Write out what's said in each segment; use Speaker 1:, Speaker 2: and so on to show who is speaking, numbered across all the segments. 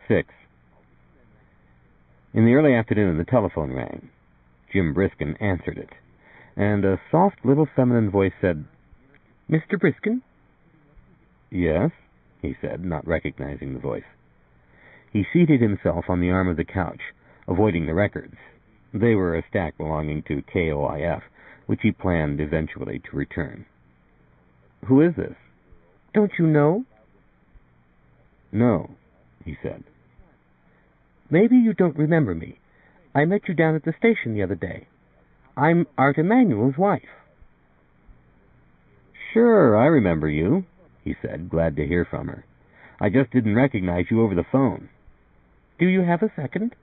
Speaker 1: 6. In the early afternoon, the telephone rang. Jim Briskin answered it, and a soft little feminine voice said, "Mr. Briskin?" "Yes," he said, not recognizing the voice. He seated himself on the arm of the couch, avoiding the records. They were a stack belonging to KOIF, which he planned eventually to return. "Who is this?" "Don't you know?" "No," he said. "Maybe you don't remember me. I met you down at the station the other day. I'm Art Emanuel's wife." "Sure, I remember you," he said, glad to hear from her. "I just didn't recognize you over the phone." "Do you have a second?"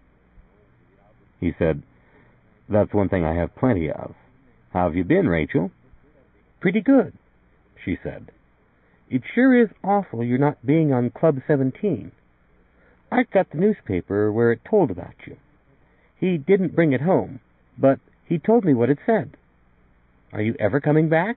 Speaker 1: He said, "That's one thing I have plenty of. How have you been, Rachel?" "Pretty good," she said. "It sure is awful you're not being on Club 17. Art got the newspaper where it told about you. He didn't bring it home, but he told me what it said. Are you ever coming back?"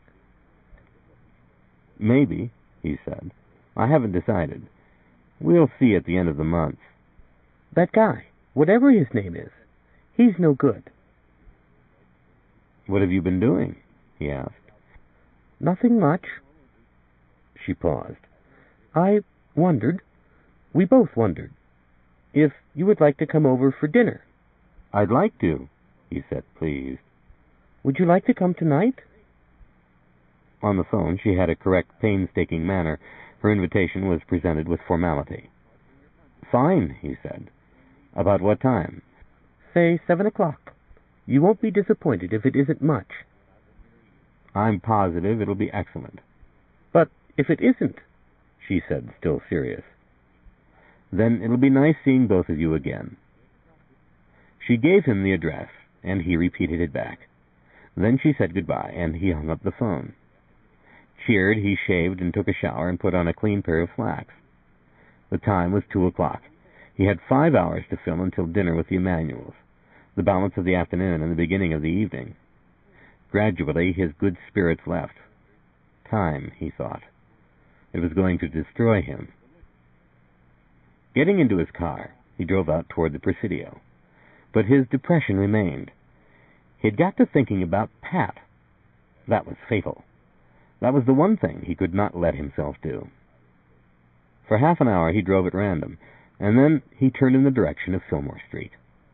Speaker 1: "Maybe," he said. "I haven't decided. We'll see at the end of the month." "That guy, whatever his name is, he's no good." "What have you been doing?" he asked. "Nothing much." She paused. "I wondered, we both wondered, if you would like to come over for dinner." "I'd like to," he said, pleased. "Would you like to come tonight?" On the phone, she had a correct, painstaking manner. Her invitation was presented with formality. "Fine," he said. "About what time?" "Say 7 o'clock. You won't be disappointed if it isn't much." "I'm positive it'll be excellent." "But if it isn't?" she said, still serious. "Then it'll be nice seeing both of you again." She gave him the address, and he repeated it back. Then she said goodbye, and he hung up the phone. Cheered, he shaved and took a shower and put on a clean pair of slacks. The time was 2 o'clock. He had 5 hours to fill until dinner with the Emanuels, the balance of the afternoon and the beginning of the evening. Gradually, his good spirits left. Time, he thought. It was going to destroy him. Getting into his car, he drove out toward the Presidio. But his depression remained. He'd got to thinking about Pat. That was fatal. That was the one thing he could not let himself do. For half an hour he drove at random, and then he turned in the direction of Fillmore Street.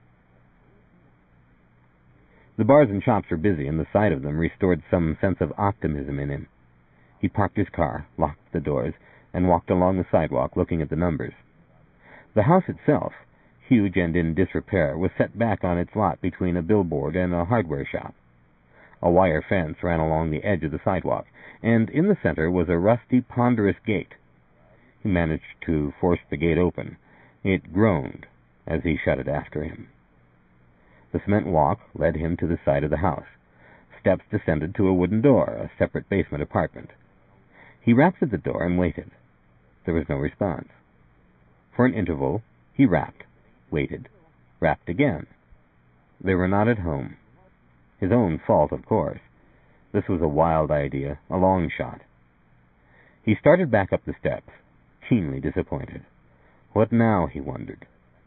Speaker 1: The bars and shops were busy, and the sight of them restored some sense of optimism in him. He parked his car, locked the doors, and walked along the sidewalk looking at the numbers. The house itself, huge and in disrepair, was set back on its lot between a billboard and a hardware shop. A wire fence ran along the edge of the sidewalk, and in the center was a rusty, ponderous gate. He managed to force the gate open. It groaned as he shut it after him. The cement walk led him to the side of the house. Steps descended to a wooden door, a separate basement apartment. He rapped at the door and waited. There was no response. For an interval, he rapped, waited, rapped again. They were not at home. His own fault, of course. This was a wild idea, a long shot. He started back up the steps, keenly disappointed. What now, he wondered.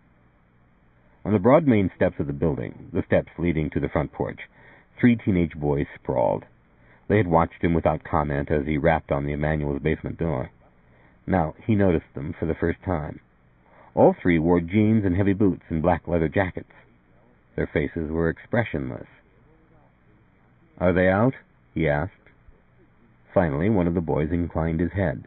Speaker 1: On the broad main steps of the building, the steps leading to the front porch, 3 teenage boys sprawled. They had watched him without comment as he rapped on the Emanuel's basement door. Now he noticed them for the first time. All 3 wore jeans and heavy boots and black leather jackets. Their faces were expressionless. "Are they out?" he asked. Finally, one of the boys inclined his head.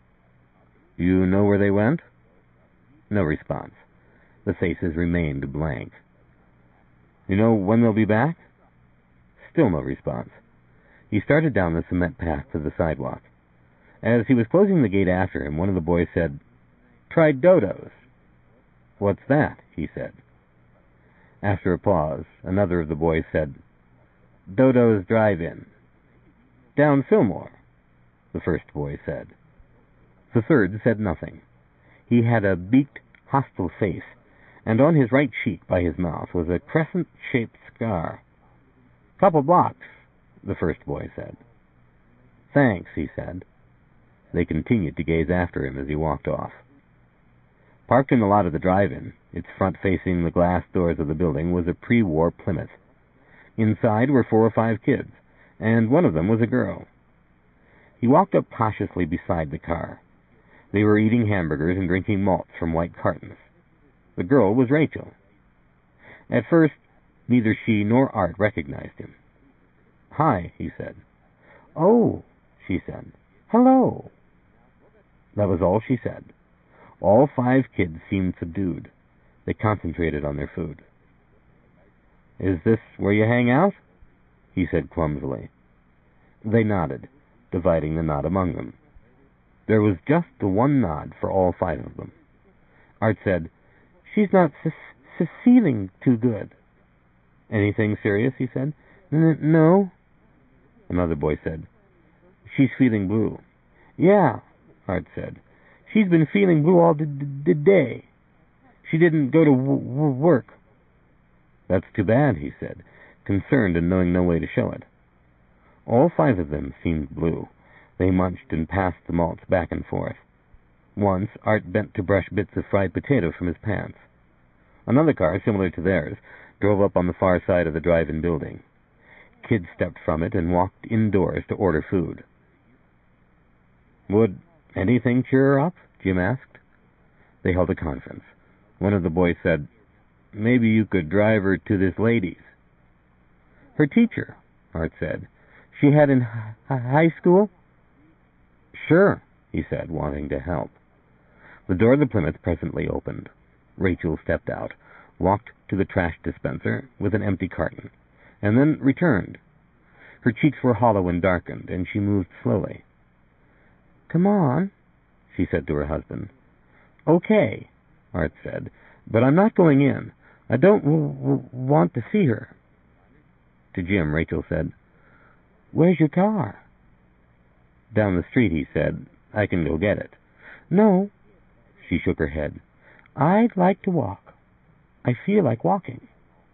Speaker 1: "You know where they went?" No response. The faces remained blank. "You know when they'll be back?" Still no response. He started down the cement path to the sidewalk. As he was closing the gate after him, one of the boys said, "Tried Dodo's." "What's that?" he said. After a pause, another of the boys said, "Dodo's Drive-In." "Down Fillmore," the first boy said. The third said nothing. He had a beaked, hostile face, and on his right cheek by his mouth was a crescent-shaped scar. "Couple blocks," the first boy said. "Thanks," he said. They continued to gaze after him as he walked off. Parked in the lot of the drive-in, its front facing the glass doors of the building, was a pre-war Plymouth. Inside were 4 or 5 kids, and one of them was a girl. He walked up cautiously beside the car. They were eating hamburgers and drinking malts from white cartons. The girl was Rachel. At first, neither she nor Art recognized him. "Hi," he said. "Oh," she said. "Hello." That was all she said. All 5 kids seemed subdued. They concentrated on their food. "Is this where you hang out?" he said clumsily. They nodded, dividing the nod among them. There was just the one nod for all 5 of them. Art said, "She's not feeling too good." "Anything serious?" he said. No." Another boy said, "She's feeling blue." "Yeah," Art said. "She's been feeling blue all the day. She didn't go to work." "That's too bad," he said, concerned and knowing no way to show it. All 5 of them seemed blue. They munched and passed the malts back and forth. Once, Art bent to brush bits of fried potato from his pants. Another car, similar to theirs, drove up on the far side of the drive-in building. Kids stepped from it and walked indoors to order food. "Would anything cheer her up?" Jim asked. They held a conference. One of the boys said, "Maybe you could drive her to this lady's." "Her teacher," Art said. "She had in high school?" "Sure," he said, wanting to help. The door of the Plymouth presently opened. Rachel stepped out, walked to the trash dispenser with an empty carton, and then returned. Her cheeks were hollow and darkened, and she moved slowly. "Come on," she said to her husband. "Okay," Art said, "but I'm not going in. I don't want to see her." To Jim, Rachel said, "Where's your car?" "Down the street," he said. "I can go get it." "No." She shook her head. "I'd like to walk. I feel like walking."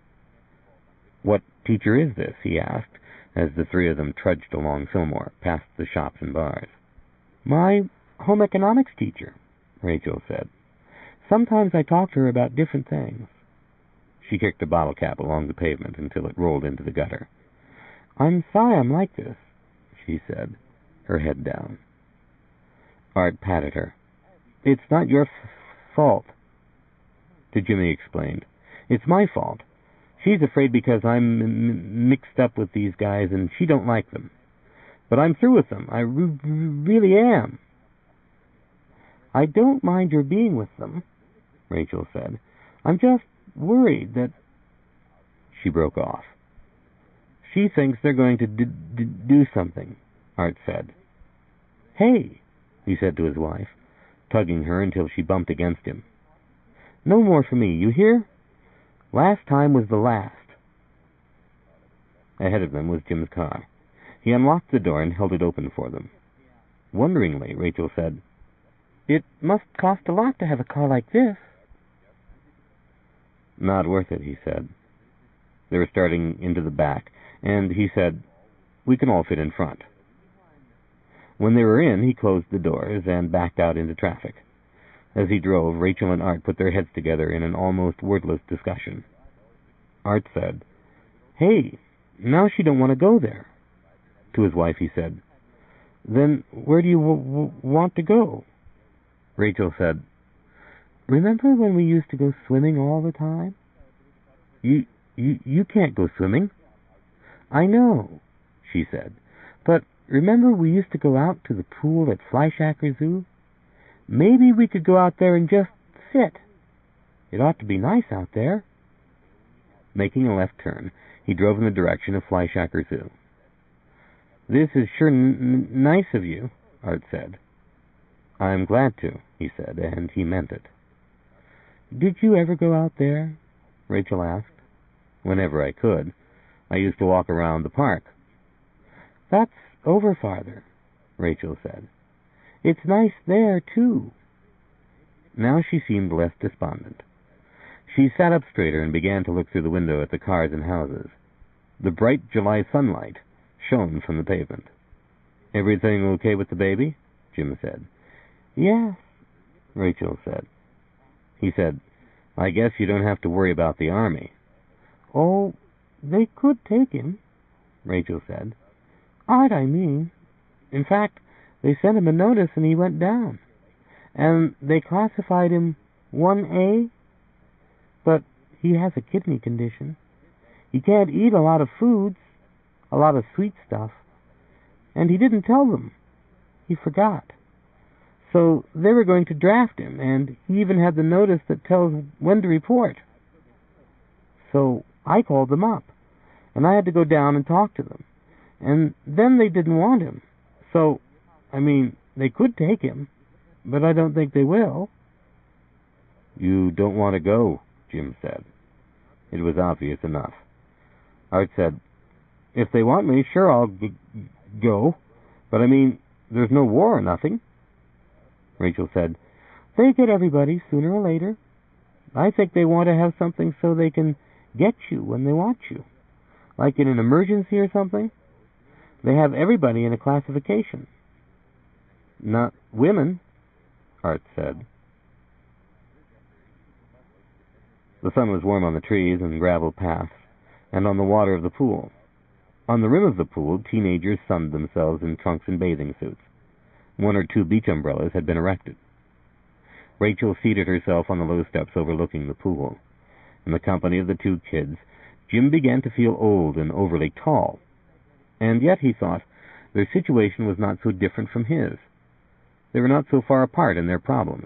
Speaker 1: "What teacher is this?" he asked, as the 3 of them trudged along Fillmore, past the shops and bars. "My home economics teacher," Rachel said. "Sometimes I talk to her about different things." She kicked a bottle cap along the pavement until it rolled into the gutter. "I'm sorry I'm like this," she said, her head down. Art patted her. "It's not your fault." To Jimmy explained, "It's my fault. She's afraid because I'm mixed up with these guys and she don't like them. But I'm through with them. I really am." "I don't mind your being with them," Rachel said. "I'm just worried that—" She broke off. "She thinks they're going to do something," Art said. "Hey," he said to his wife, tugging her until she bumped against him. "No more for me, you hear? Last time was the last." Ahead of them was Jim's car. He unlocked the door and held it open for them. Wonderingly, Rachel said, "It must cost a lot to have a car like this." "Not worth it," he said. They were starting into the back, and he said, "We can all fit in front." When they were in, he closed the doors and backed out into traffic. As he drove, Rachel and Art put their heads together in an almost wordless discussion. Art said, "Hey, now she don't want to go there." To his wife he said, "Then where do you want to go?" Rachel said, "Remember when we used to go swimming all the time?" You can't go swimming." "I know," she said, "but remember we used to go out to the pool at Fleischacker Zoo? Maybe we could go out there and just sit. It ought to be nice out there." Making a left turn, he drove in the direction of Fleischacker Zoo. "This is sure nice of you," Art said. "I'm glad to," he said, and he meant it. "Did you ever go out there?" Rachel asked. "Whenever I could. I used to walk around the park." "That's over farther," Rachel said. "It's nice there, too." Now she seemed less despondent. She sat up straighter and began to look through the window at the cars and houses. The bright July sunlight shone from the pavement. "Everything okay with the baby?" Jim said. "Yes," Rachel said. He said, "I guess you don't have to worry about the Army."
Speaker 2: "Oh, they could take him," Rachel said. "Art, I mean. In fact, they sent him a notice and he went down. And they classified him 1A, but he has a kidney condition. He can't eat a lot of foods, a lot of sweet stuff. And he didn't tell them. He forgot. So they were going to draft him, and he even had the notice that tells when to report. So I called them up, and I had to go down and talk to them. And then they didn't want him. So, I mean, they could take him, but I don't think they will."
Speaker 1: "You don't want to go," Jim said. It was obvious enough. Art said, "If they want me, sure, I'll go. But I mean, there's no war or nothing."
Speaker 2: Rachel said, "They get everybody sooner or later. I think they want to have something so they can get you when they want you. Like in an emergency or something. They have everybody in a classification."
Speaker 1: "Not women," Art said. The sun was warm on the trees and gravel paths, and on the water of the pool. On the rim of the pool, teenagers sunned themselves in trunks and bathing suits. 1 or 2 beach umbrellas had been erected. Rachel seated herself on the low steps overlooking the pool. In the company of the 2 kids, Jim began to feel old and overly tall. And yet, he thought, their situation was not so different from his. They were not so far apart in their problems.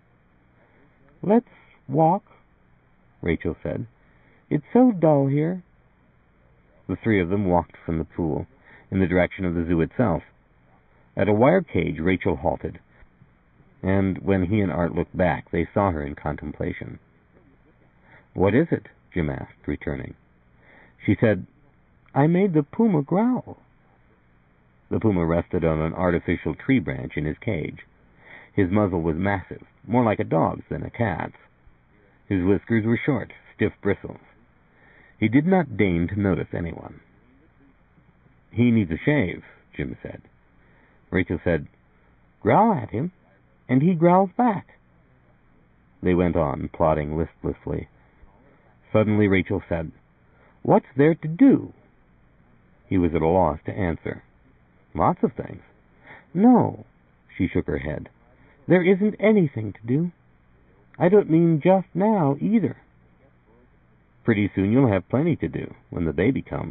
Speaker 2: "Let's walk," Rachel said. "It's so dull here."
Speaker 1: The 3 of them walked from the pool in the direction of the zoo itself. At a wire cage, Rachel halted, and when he and Art looked back, they saw her in contemplation. "What is it?" Jim asked, returning. She said, "I made the puma growl." The puma rested on an artificial tree branch in his cage. His muzzle was massive, more like a dog's than a cat's. His whiskers were short, stiff bristles. He did not deign to notice anyone. "He needs a shave," Jim said. Rachel said, "Growl at him, and he growls back." They went on, plodding listlessly. Suddenly Rachel said, "What's there to do?" He was at a loss to answer. "Lots of things."
Speaker 2: "No," she shook her head. "There isn't anything to do. I don't mean just now, either."
Speaker 1: "Pretty soon you'll have plenty to do, when the baby comes."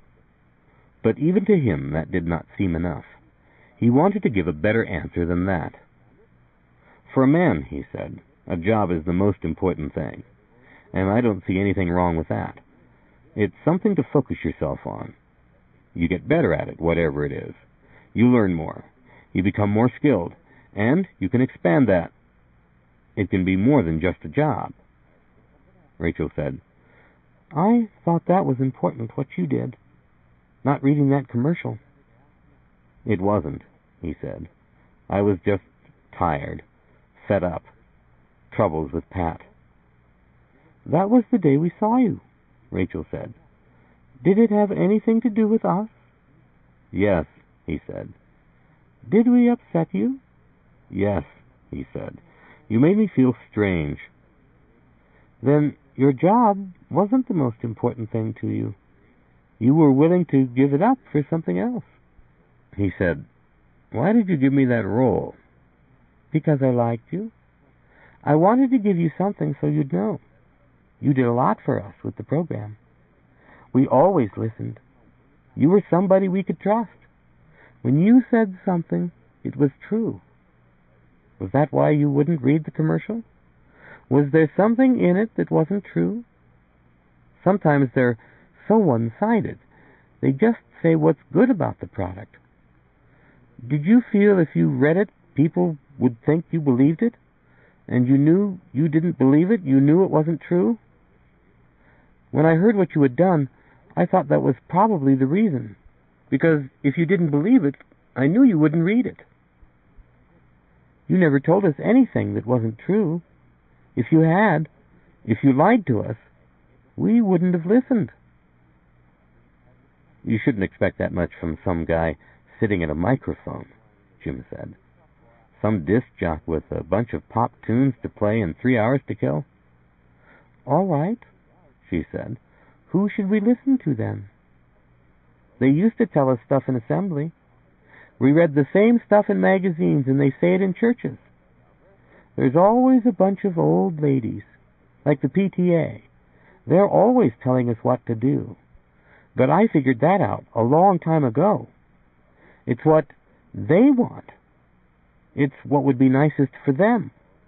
Speaker 1: But even to him that did not seem enough. He wanted to give a better answer than that. "For a man," he said, "a job is the most important thing, and I don't see anything wrong with that. It's something to focus yourself on. You get better at it, whatever it is. You learn more. You become more skilled, and you can expand that. It can be more than just a job." Rachel said,
Speaker 2: "I thought that was important, what you did. Not reading that commercial."
Speaker 1: "It wasn't," he said. "I was just tired, fed up, troubles with Pat."
Speaker 2: "That was the day we saw you," Rachel said. "Did it have anything to do with us?"
Speaker 1: "Yes," he said.
Speaker 2: "Did we upset you?"
Speaker 1: "Yes," he said. "You made me feel strange."
Speaker 2: "Then your job wasn't the most important thing to you. You were willing to give it up for something else."
Speaker 1: He said, "Why did you give me that role?"
Speaker 2: "Because I liked you. I wanted to give you something so you'd know. You did a lot for us with the program. We always listened. You were somebody we could trust. When you said something, it was true. Was that why you wouldn't read the commercial? Was there something in it that wasn't true? Sometimes they're so one-sided. They just say what's good about the product. Did you feel if you read it, people would think you believed it? And you knew you didn't believe it? You knew it wasn't true? When I heard what you had done, I thought that was probably the reason. Because if you didn't believe it, I knew you wouldn't read it. You never told us anything that wasn't true. If you had, if you lied to us, we wouldn't have listened."
Speaker 1: "You shouldn't expect that much from some guy sitting at a microphone," Jim said. Some disc jock with a bunch of pop tunes to play and 3 hours to kill?
Speaker 2: All right, she said. Who should we listen to then? They used to tell us stuff in assembly. We read the same stuff in magazines, and they say it in churches. There's always a bunch of old ladies, like the PTA. They're always telling us what to do. But I figured that out a long time ago. It's what they want. It's what would be nicest for them.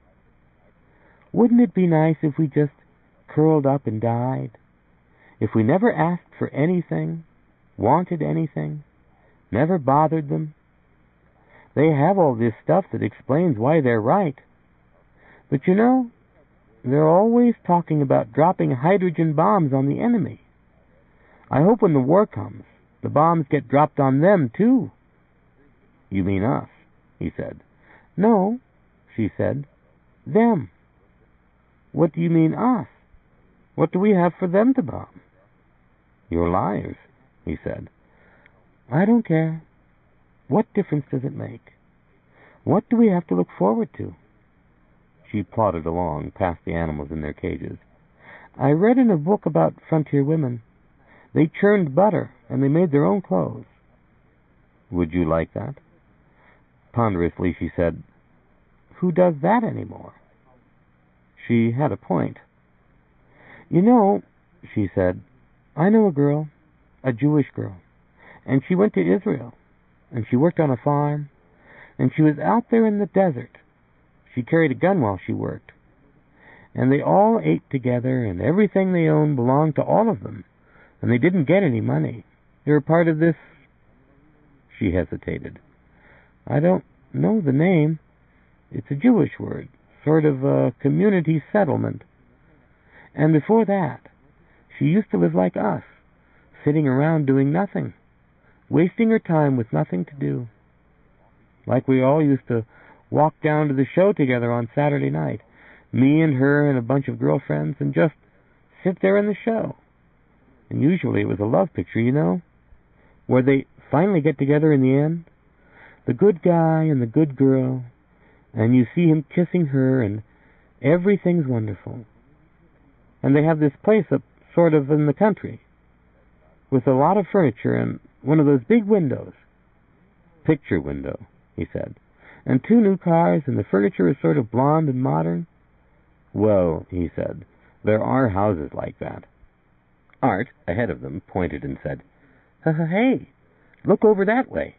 Speaker 2: Wouldn't it be nice if we just curled up and died? If we never asked for anything, wanted anything, never bothered them? They have all this stuff that explains why they're right. But you know, they're always talking about dropping hydrogen bombs on the enemy. I hope when the war comes, the bombs get dropped on them, too.
Speaker 1: You mean us, he said.
Speaker 2: No, she said. Them. What do you mean, us? What do we have for them to bomb?
Speaker 1: Your lives, he said.
Speaker 2: I don't care. What difference does it make? What do we have to look forward to?
Speaker 1: She plodded along past the animals in their cages.
Speaker 2: I read in a book about frontier women. They churned butter, and they made their own clothes.
Speaker 1: Would you like that? Ponderously, she said,
Speaker 2: Who does that anymore?
Speaker 1: She had a point.
Speaker 2: You know, she said, I know a girl, a Jewish girl, and she went to Israel, and she worked on a farm, and she was out there in the desert. She carried a gun while she worked. And they all ate together, and everything they owned belonged to all of them, and they didn't get any money. They were part of this...
Speaker 1: She hesitated.
Speaker 2: I don't know the name. It's a Jewish word, sort of a community settlement. And before that, she used to live like us, sitting around doing nothing, wasting her time with nothing to do. Like we all used to walk down to the show together on Saturday night, me and her and a bunch of girlfriends, and just sit there in the show. And usually it was a love picture, you know, where they finally get together in the end, the good guy and the good girl, and you see him kissing her, and everything's wonderful. And they have this place up sort of in the country, with a lot of furniture and one of those big windows.
Speaker 1: Picture window, he said.
Speaker 2: And 2 new cars, and the furniture is sort of blonde and modern.
Speaker 1: Well, he said, there are houses like that. Art, ahead of them, pointed and said,
Speaker 2: Hey, look over that way.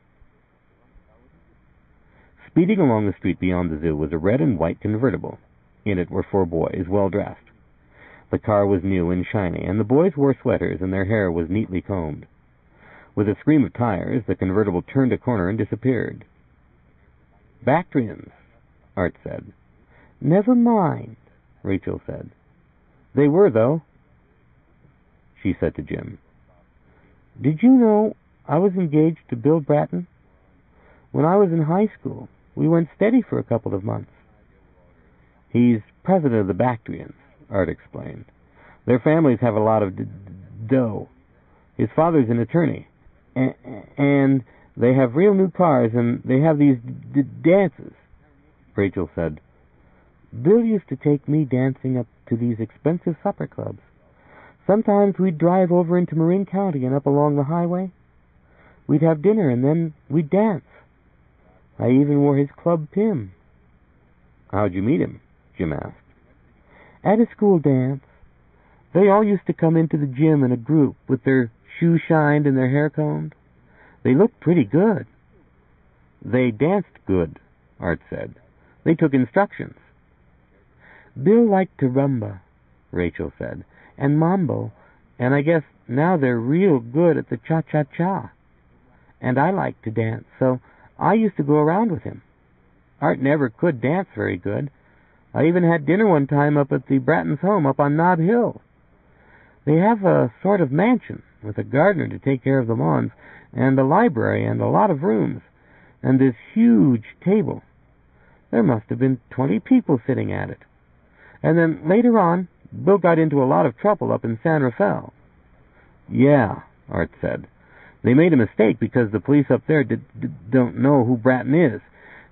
Speaker 1: Speeding along the street beyond the zoo was a red and white convertible. In it were 4 boys, well dressed. The car was new and shiny, and the boys wore sweaters, and their hair was neatly combed. With a scream of tires, the convertible turned a corner and disappeared.
Speaker 2: Bactrians,
Speaker 1: Art said.
Speaker 2: Never mind,
Speaker 1: Rachel said.
Speaker 2: They were, though.
Speaker 1: She said to Jim,
Speaker 2: Did you know I was engaged to Bill Bratton? When I was in high school, we went steady for a couple of months.
Speaker 1: He's president of the Bactrians, Art explained. Their families have a lot of dough. His father's an attorney. And they have real new cars, and they have these dances.
Speaker 2: Rachel said, Bill used to take me dancing up to these expensive supper clubs. Sometimes we'd drive over into Marin County and up along the highway. We'd have dinner, and then we'd dance. I even wore his club pin.
Speaker 1: How'd you meet him? Jim asked.
Speaker 2: At a school dance. They all used to come into the gym in a group with their shoes shined and their hair combed. They looked pretty good.
Speaker 1: They danced good, Art said.
Speaker 2: They took instructions. Bill liked to rumba, Rachel said, and mambo, and I guess now they're real good at the cha-cha-cha. And I liked to dance, so I used to go around with him. Art never could dance very good. I even had dinner one time up at the Brattons' home up on Nob Hill. They have a sort of mansion with a gardener to take care of the lawns, and a library and a lot of rooms, and this huge table. There must have been 20 people sitting at it. And then later on, Bill got into a lot of trouble up in San Rafael.
Speaker 1: Yeah, Art said. They made a mistake because the police up there don't know who Bratton is,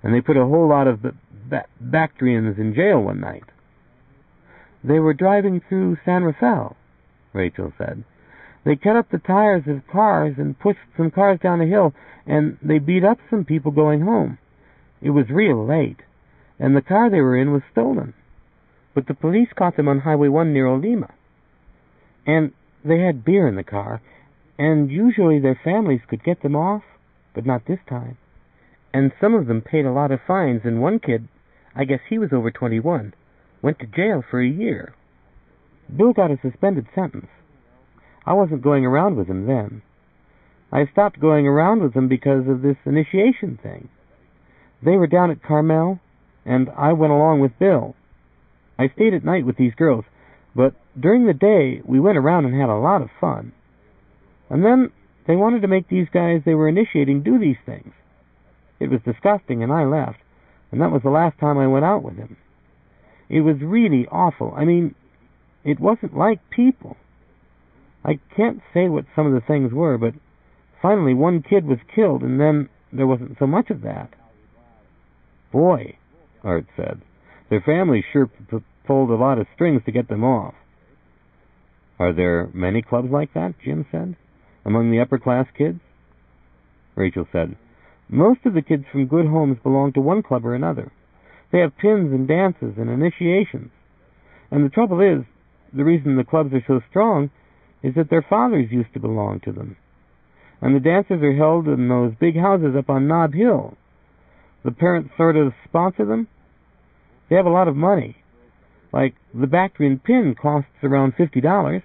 Speaker 2: and they put a whole lot of Bactrians in jail one night. They were driving through San Rafael, Rachel said. They cut up the tires of cars and pushed some cars down a hill, and they beat up some people going home. It was real late, and the car they were in was stolen. But the police caught them on Highway 1 near Olima. And they had beer in the car, and usually their families could get them off, but not this time. And some of them paid a lot of fines, and one kid, I guess he was over 21, went to jail for a year. Bill got a suspended sentence. I wasn't going around with him then. I stopped going around with them because of this initiation thing. They were down at Carmel, and I went along with Bill. I stayed at night with these girls, but during the day we went around and had a lot of fun. And then they wanted to make these guys they were initiating do these things. It was disgusting, and I left, and that was the last time I went out with him. It was really awful. I mean, it wasn't like people. I can't say what some of the things were, but finally one kid was killed, and then there wasn't so much of that. Boy, Art said, their families sure pulled a lot of strings to get them off. Are there many clubs like that, Jim said, among the upper-class kids? Rachel said, most of the kids from good homes belong to one club or another. They have pins and dances and initiations. And the trouble is, the reason the clubs are so strong is that their fathers used to belong to them. And the dances are held in those big houses up on Nob Hill. The parents sort of sponsor them. They have a lot of money. Like the Bactrian pin costs around $50.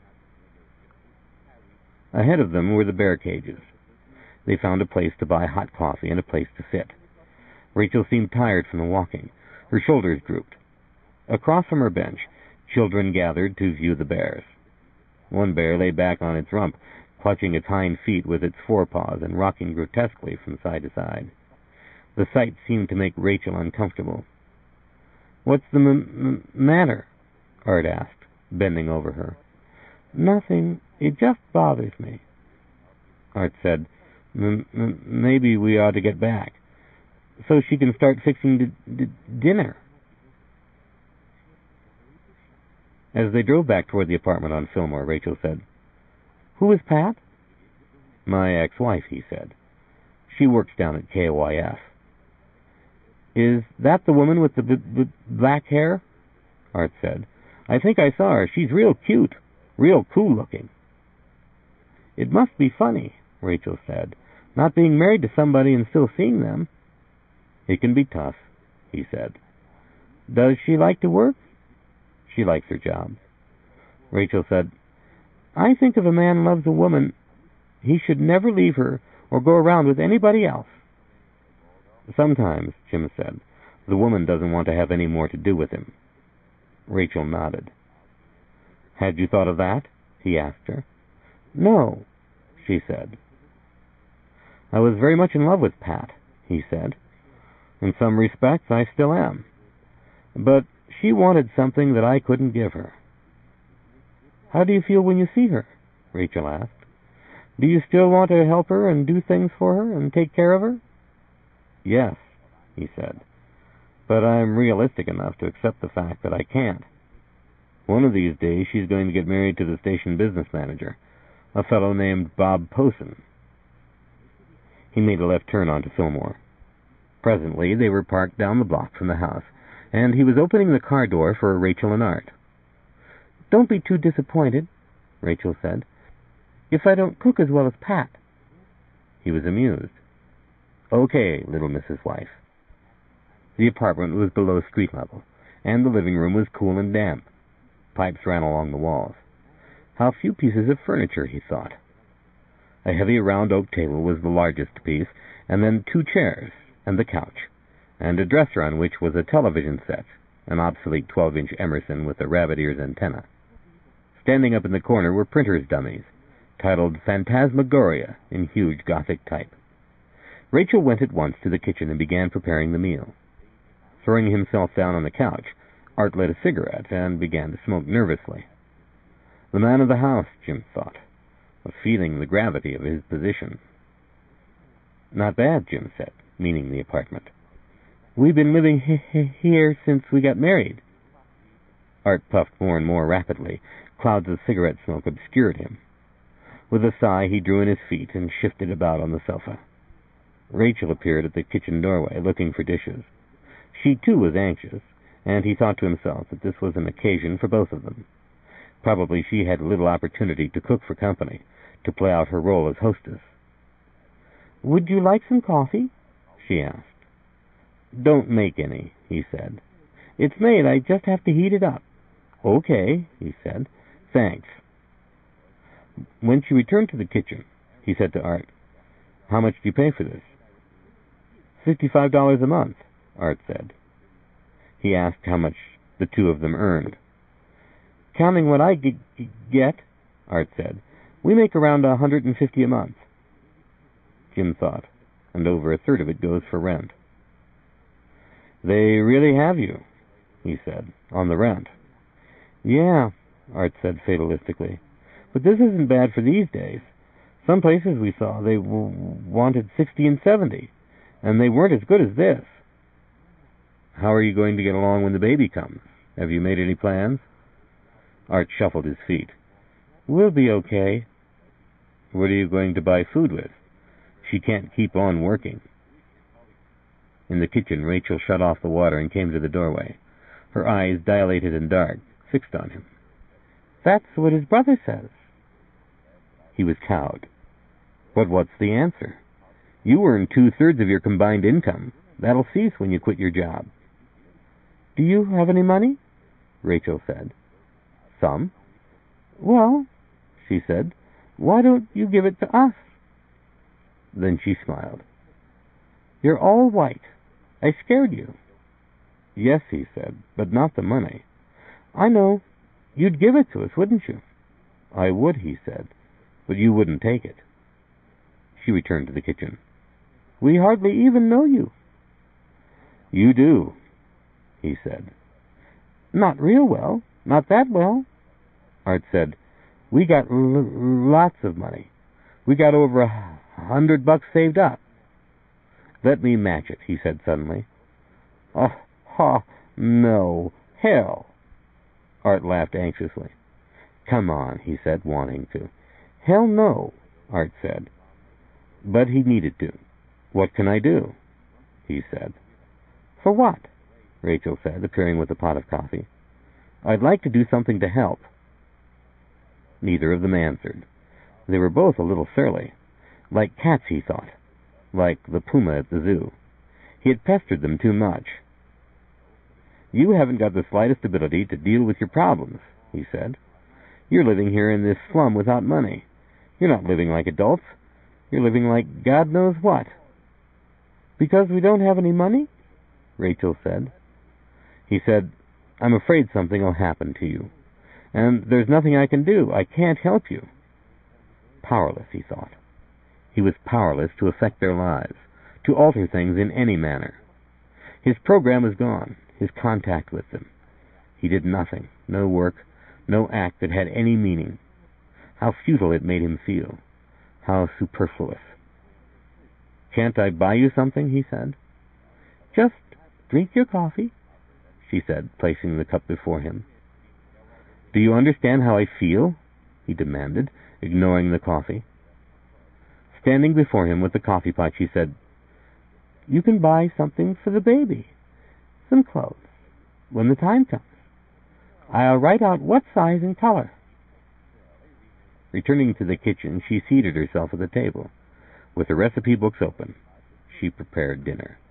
Speaker 2: Ahead of them were the bear cages. They found a place to buy hot coffee and a place to sit. Rachel seemed tired from the walking. Her shoulders drooped. Across from her bench, children gathered to view the bears. One bear lay back on its rump, clutching its hind feet with its forepaws and rocking grotesquely from side to side. The sight seemed to make Rachel uncomfortable. "What's the matter?" Art asked, bending over her. "Nothing. It just bothers me." Art said, "Maybe we ought to get back, so she can start fixing dinner." As they drove back toward the apartment on Fillmore, Rachel said, "Who is Pat?" "My ex-wife," he said. "She works down at KOIF." "Is that the woman with the black hair?" Art said. "I think I saw her. She's real cute, real cool-looking." "It must be funny," Rachel said, "not being married to somebody and still seeing them." "It can be tough," he said. "Does she like to work?" "She likes her job." Rachel said, "I think if a man loves a woman, he should never leave her or go around with anybody else." "Sometimes," Jim said, "the woman doesn't want to have any more to do with him." Rachel nodded. "Had you thought of that?" he asked her. "No," she said. "I was very much in love with Pat," he said. "In some respects, I still am. But she wanted something that I couldn't give her." "How do you feel when you see her?" Rachel asked. "Do you still want to help her and do things for her and take care of her?" "Yes," he said, "but I'm realistic enough to accept the fact that I can't. One of these days she's going to get married to the station business manager, a fellow named Bob Posen." He made a left turn onto Fillmore. Presently they were parked down the block from the house, and he was opening the car door for Rachel and Art. "Don't be too disappointed," Rachel said, "if I don't cook as well as Pat." He was amused. "Okay, little Mrs. Wife." The apartment was below street level, and the living room was cool and damp. Pipes ran along the walls. How few pieces of furniture, he thought. A heavy round oak table was the largest piece, and then 2 chairs, and the couch, and a dresser on which was a television set, an obsolete 12-inch Emerson with a rabbit ears antenna. Standing up in the corner were printer's dummies, titled Phantasmagoria in huge Gothic type. Rachel went at once to the kitchen and began preparing the meal. Throwing himself down on the couch, Art lit a cigarette and began to smoke nervously. The man of the house, Jim thought, feeling the gravity of his position. "Not bad," Jim said, meaning the apartment. We've been living here since we got married.
Speaker 1: Art puffed more and more rapidly. Clouds of cigarette smoke obscured him. With a sigh, he drew in his feet and shifted about on the sofa. Rachel appeared at the kitchen doorway, looking for dishes. She, too, was anxious, and he thought to himself that this was an occasion for both of them. Probably she had little opportunity to cook for company, to play out her role as hostess.
Speaker 2: "Would you like some coffee?"
Speaker 1: she asked. "Don't make any," he said.
Speaker 2: "It's made. I just have to heat it up."
Speaker 1: "Okay," he said. "Thanks." When she returned to the kitchen, he said to Art, "How much do you pay for this?"
Speaker 2: $55 a month,
Speaker 1: Art said. He asked how much the two of them earned.
Speaker 2: "Counting what I get,"
Speaker 1: Art said,
Speaker 2: "we make around $150 a month."
Speaker 1: Jim thought, "and over a third of it goes for rent." "They really have you," he said, "on the rent."
Speaker 2: "Yeah," Art said fatalistically, "but this isn't bad for these days. Some places we saw, they wanted 60 and 70, and they weren't as good as this."
Speaker 1: "How are you going to get along when the baby comes? Have you made any plans?" Art shuffled his feet.
Speaker 2: "We'll be okay."
Speaker 1: "What are you going to buy food with? She can't keep on working." In the kitchen, Rachel shut off the water and came to the doorway. Her eyes, dilated and dark, fixed on him.
Speaker 2: "That's what his brother says."
Speaker 1: He was cowed. "But what's the answer? You earn 2/3 of your combined income. That'll cease when you quit your job."
Speaker 2: "Do you have any money?"
Speaker 1: Rachel said. "Some."
Speaker 2: "Well," she said, "why don't you give it to us?"
Speaker 1: Then she smiled.
Speaker 2: "You're all white. I scared you."
Speaker 1: "Yes," he said, "but not the money."
Speaker 2: "I know. You'd give it to us, wouldn't you?"
Speaker 1: "I would," he said, "but you wouldn't take it." She returned to the kitchen.
Speaker 2: "We hardly even know you."
Speaker 1: "You do," he said.
Speaker 2: "Not real well. Not that well."
Speaker 1: Art said,
Speaker 2: "We got lots of money. We got over $100 saved up."
Speaker 1: "Let me match it," he said suddenly.
Speaker 2: "Oh, no. Hell."
Speaker 1: Art laughed anxiously. "Come on," he said, wanting to.
Speaker 2: "Hell no,"
Speaker 1: Art said. But he needed to. "What can I do?" he said.
Speaker 2: "For what?"
Speaker 1: Rachel said, appearing with a pot of coffee. "I'd like to do something to help." Neither of them answered. They were both a little surly. Like cats, he thought. Like the puma at the zoo. He had pestered them too much. "You haven't got the slightest ability to deal with your problems," he said. "You're living here in this slum without money. You're not living like adults. You're living like God knows what."
Speaker 2: "Because we don't have any money?"
Speaker 1: Rachel said. He said, "I'm afraid something will happen to you. And there's nothing I can do. I can't help you." Powerless, he thought. He was powerless to affect their lives, to alter things in any manner. His program was gone, his contact with them. He did nothing, no work, no act that had any meaning. How futile it made him feel. How superfluous. "Can't I buy you something?" he said.
Speaker 2: "Just drink your coffee,"
Speaker 1: she said, placing the cup before him. "Do you understand how I feel?" he demanded, ignoring the coffee. Standing before him with the coffee pot, she said,
Speaker 2: "You can buy something for the baby. Some clothes. When the time comes. I'll write out what size and color."
Speaker 1: Returning to the kitchen, she seated herself at the table. With the recipe books open, she prepared dinner.